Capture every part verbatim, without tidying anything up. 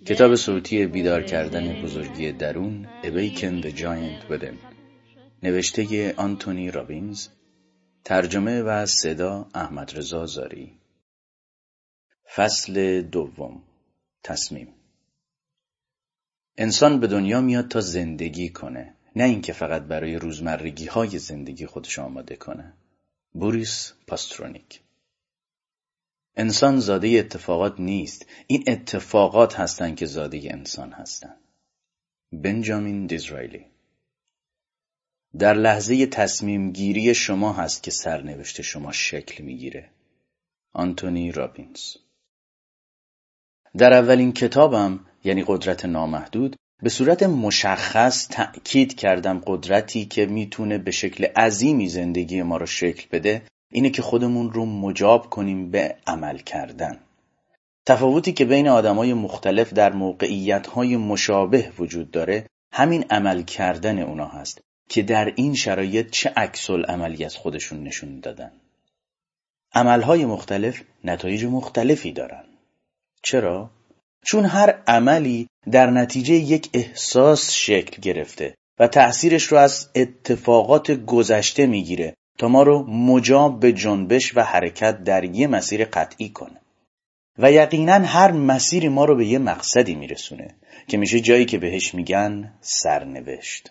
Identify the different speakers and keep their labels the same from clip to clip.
Speaker 1: کتاب صوتی بیدار کردن بزرگی درون Awaken the Giant Within، نوشته آنتونی رابینز، ترجمه و صدا احمدرضا زاری. فصل دوم، تصمیم. انسان به دنیا میاد تا زندگی کنه، نه اینکه فقط برای روزمرگی های زندگی خودش آماده کنه. بوریس پاسترونیک. انسان زاده اتفاقات نیست، این اتفاقات هستن که زاده انسان هستن. بنجامین دیزرایلی. در لحظه تصمیم گیری شما هست که سرنوشت شما شکل میگیره. آنتونی رابینز. در اولین کتابم، یعنی قدرت نامحدود، به صورت مشخص تأکید کردم قدرتی که میتونه به شکل عظیمی زندگی ما رو شکل بده اینه که خودمون رو مجاب کنیم به عمل کردن. تفاوتی که بین آدمای مختلف در موقعیت‌های مشابه وجود داره همین عمل کردن اونا هست که در این شرایط چه عکس‌العملی از خودشون نشون دادن. عمل‌های مختلف نتایج مختلفی دارن. چرا؟ چون هر عملی در نتیجه یک احساس شکل گرفته و تأثیرش رو از اتفاقات گذشته میگیره تا ما رو مجاب به جنبش و حرکت در یه مسیر قطعی کنه. و یقینا هر مسیری ما رو به یه مقصدی میرسونه که میشه جایی که بهش میگن سرنوشت.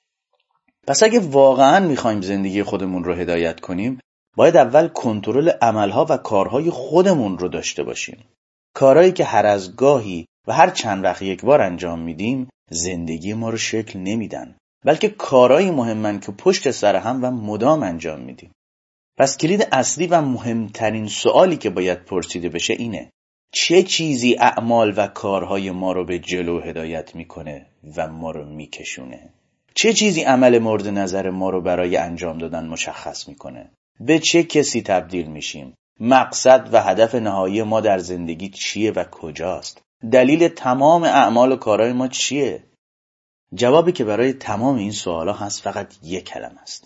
Speaker 1: پس اگه واقعا میخوایم زندگی خودمون رو هدایت کنیم، باید اول کنترل عملها و کارهای خودمون رو داشته باشیم. کارهایی که هر از گاهی و هر چند وقت یک بار انجام میدیم زندگی ما رو شکل نمیدن، بلکه کارهایی مهمن که پشت سر هم و مدام انجام میدیم. پس کلید اصلی و مهمترین سوالی که باید پرسیده بشه اینه: چه چیزی اعمال و کارهای ما رو به جلو هدایت میکنه و ما رو میکشونه؟ چه چیزی عمل مورد نظر ما رو برای انجام دادن مشخص میکنه؟ به چه کسی تبدیل میشیم؟ مقصد و هدف نهایی ما در زندگی چیه و کجاست؟ دلیل تمام اعمال و کارهای ما چیه؟ جوابی که برای تمام این سوالا هست فقط یک کلمه است: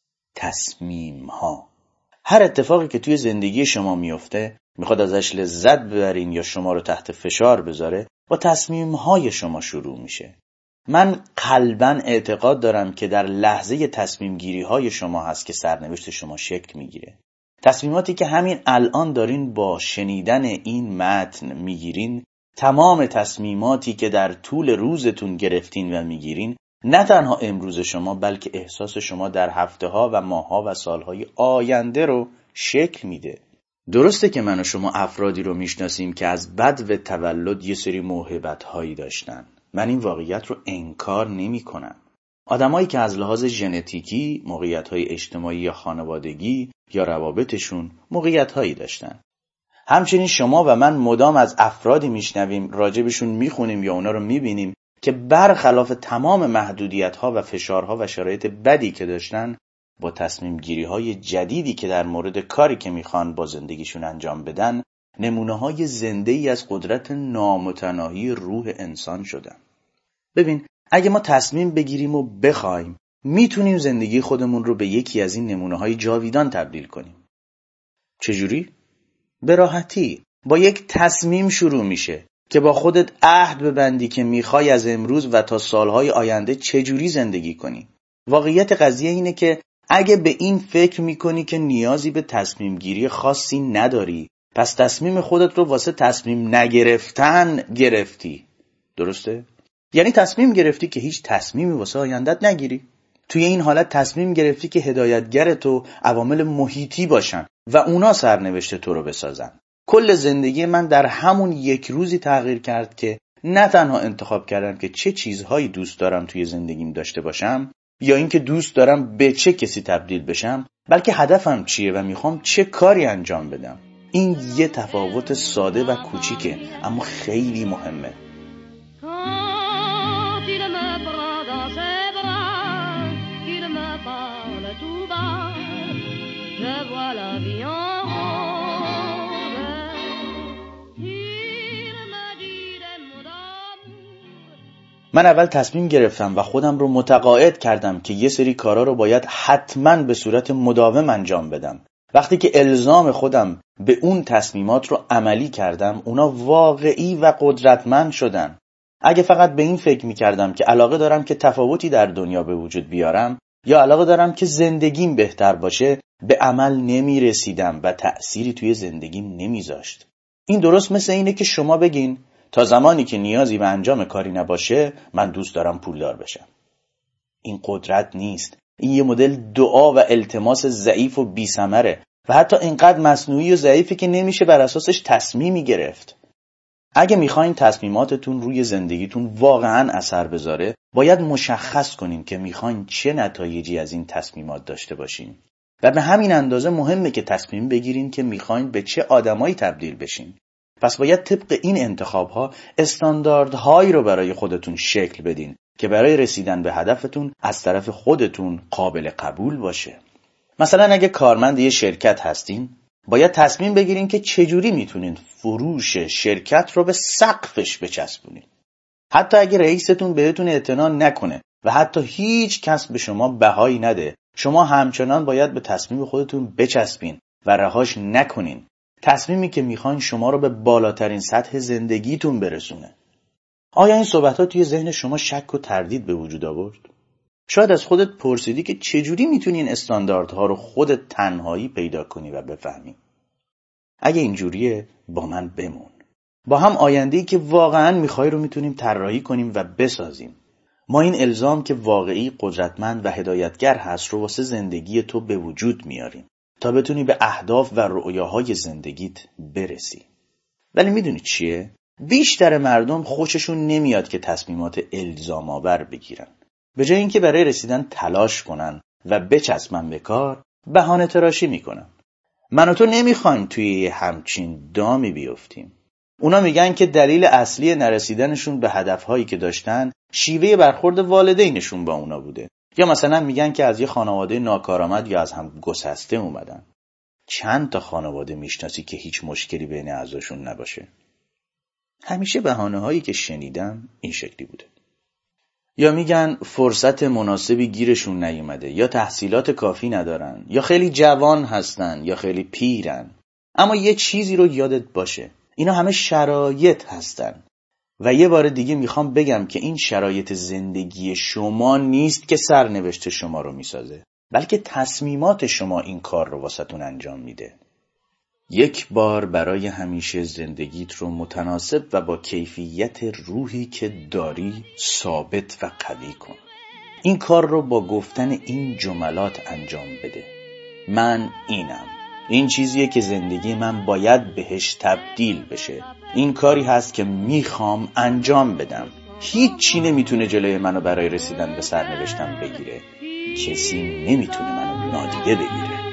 Speaker 1: تصمیم ها. هر اتفاقی که توی زندگی شما میفته میخواد ازش لذت ببرین یا شما رو تحت فشار بذاره، با تصمیم های شما شروع میشه. من قلباً اعتقاد دارم که در لحظه تصمیم گیری های شما هست که سرنوشت شما شکل میگیره. تصمیماتی که همین الان دارین با شنیدن این متن میگیرین، تمام تصمیماتی که در طول روزتون گرفتین و میگیرین، نه تنها امروز شما بلکه احساس شما در هفته ها و ماه ها و سال های آینده رو شکل میده. درسته که من و شما افرادی رو میشناسیم که از بدو تولد یه سری موهبت هایی داشتن. من این واقعیت رو انکار نمی کنم. آدمایی که از لحاظ ژنتیکی، موقعیت های اجتماعی یا خانوادگی یا روابطشون موقعیت هایی داشتن. همچنین شما و من مدام از افرادی میشنویم، راجبشون میخونیم یا اونا رو میبینیم که برخلاف تمام محدودیت ها و فشارها و شرایط بدی که داشتن، با تصمیم گیری های جدیدی که در مورد کاری که میخوان با زندگیشون انجام بدن، نمونه های زنده ای از قدرت نامتناهی روح انسان شدن. ببین، اگه ما تصمیم بگیریم و بخوایم، میتونیم زندگی خودمون رو به یکی از این نمونه های جاویدان تبدیل کنیم. چجوری؟ به راحتی. با یک تصمیم شروع میشه که با خودت عهد ببندی که میخوای از امروز و تا سالهای آینده چجوری زندگی کنی. واقعیت قضیه اینه که اگه به این فکر میکنی که نیازی به تصمیم گیری خاصی نداری، پس تصمیم خودت رو واسه تصمیم نگرفتن گرفتی. درسته؟ یعنی تصمیم گرفتی که هیچ تصمیمی واسه آیندت نگیری. توی این حالت تصمیم گرفتی که هدایتگرت و عوامل محیطی باشن و اونا سرنوشت تو رو بسازن. کل زندگی من در همون یک روزی تغییر کرد که نه تنها انتخاب کردم که چه چیزهایی دوست دارم توی زندگیم داشته باشم یا اینکه دوست دارم به چه کسی تبدیل بشم، بلکه هدفم چیه و میخوام چه کاری انجام بدم. این یه تفاوت ساده و کوچیکه اما خیلی مهمه. من اول تصمیم گرفتم و خودم رو متقاعد کردم که یه سری کارا رو باید حتماً به صورت مداوم انجام بدم وقتی که الزام خودم به اون تصمیمات رو عملی کردم، اونا واقعی و قدرتمند شدن. اگه فقط به این فکر میکردم که علاقه دارم که تفاوتی در دنیا به وجود بیارم یا علاقه دارم که زندگیم بهتر باشه، به عمل نمیرسیدم و تأثیری توی زندگیم نمیذاشت. این درست مثل اینه که شما بگین تا زمانی که نیازی به انجام کاری نباشه من دوست دارم پولدار بشم. این قدرت نیست. این یه مدل دعا و التماس ضعیف و بی‌ثمره و حتی اینقدر مصنوعی و ضعیفه که نمیشه بر اساسش تصمیمی گرفت. اگه میخواین تصمیماتتون روی زندگیتون واقعاً اثر بذاره، باید مشخص کنین که میخواین چه نتایجی از این تصمیمات داشته باشین. و به همین اندازه مهمه که تصمیم بگیرین که میخواین به چه آدمایی تبدیل بشین. پس باید طبق این انتخابها استانداردهایی رو برای خودتون شکل بدین که برای رسیدن به هدفتون از طرف خودتون قابل قبول باشه. مثلا اگه کارمند یه شرکت هستین، باید تصمیم بگیرین که چجوری میتونین فروش شرکت رو به سقفش بچسبونین. حتی اگه رئیستون بهتون اعتنا نکنه و حتی هیچ کس به شما بهایی نده، شما همچنان باید به تصمیم خودتون بچسبین و رهاش نکنین. تصمیمی که میخواین شما رو به بالاترین سطح زندگیتون برسونه. آیا این صحبت‌ها توی ذهن شما شک و تردید به وجود آورد؟ شاید از خودت پرسیدی که چجوری میتونی این استانداردها رو خودت تنهایی پیدا کنی و بفهمی. اگه اینجوریه با من بمون. با هم آینده‌ای که واقعاً میخوای رو میتونیم طراحی کنیم و بسازیم. ما این الزام که واقعی قدرتمند و هدایتگر هست رو واسه زندگی تو به وجود میاریم تا بتونی به اهداف و رؤیاهای زندگیت برسی. ولی میدونی چیه؟ بیشتر مردم خوششون نمیاد که تصمیمات الزام آور بگیرن. به جای اینکه برای رسیدن تلاش کنن و بچسبن به کار، بهانه تراشی میکنن. من و تو نمیخوایم توی همچین دامی بیفتیم. اونا میگن که دلیل اصلی نرسیدنشون به هدفهایی که داشتن شیوه برخورد والدینشون با اونا بوده. یا مثلا میگن که از یه خانواده ناکارآمد یا از هم گسسته اومدن. چند تا خانواده میشناسی که هیچ مشکلی بین اعضاشون نباشه؟ همیشه بهانه‌هایی که شنیدم این شکلی بوده. یا میگن فرصت مناسبی گیرشون نیومده، یا تحصیلات کافی ندارن، یا خیلی جوان هستن، یا خیلی پیرن. اما یه چیزی رو یادت باشه، اینا همه شرایط هستن. و یه بار دیگه میخوام بگم که این شرایط زندگی شما نیست که سرنوشت شما رو میسازه، بلکه تصمیمات شما این کار رو واسهتون انجام میده. یک بار برای همیشه زندگیت رو متناسب و با کیفیت روحی که داری ثابت و قوی کن. این کار رو با گفتن این جملات انجام بده: من اینم. این چیزیه که زندگی من باید بهش تبدیل بشه. این کاری هست که میخوام انجام بدم. هیچ چی نمیتونه جلوی منو برای رسیدن به سرنوشتم بگیره. کسی نمیتونه منو نادیده بگیره.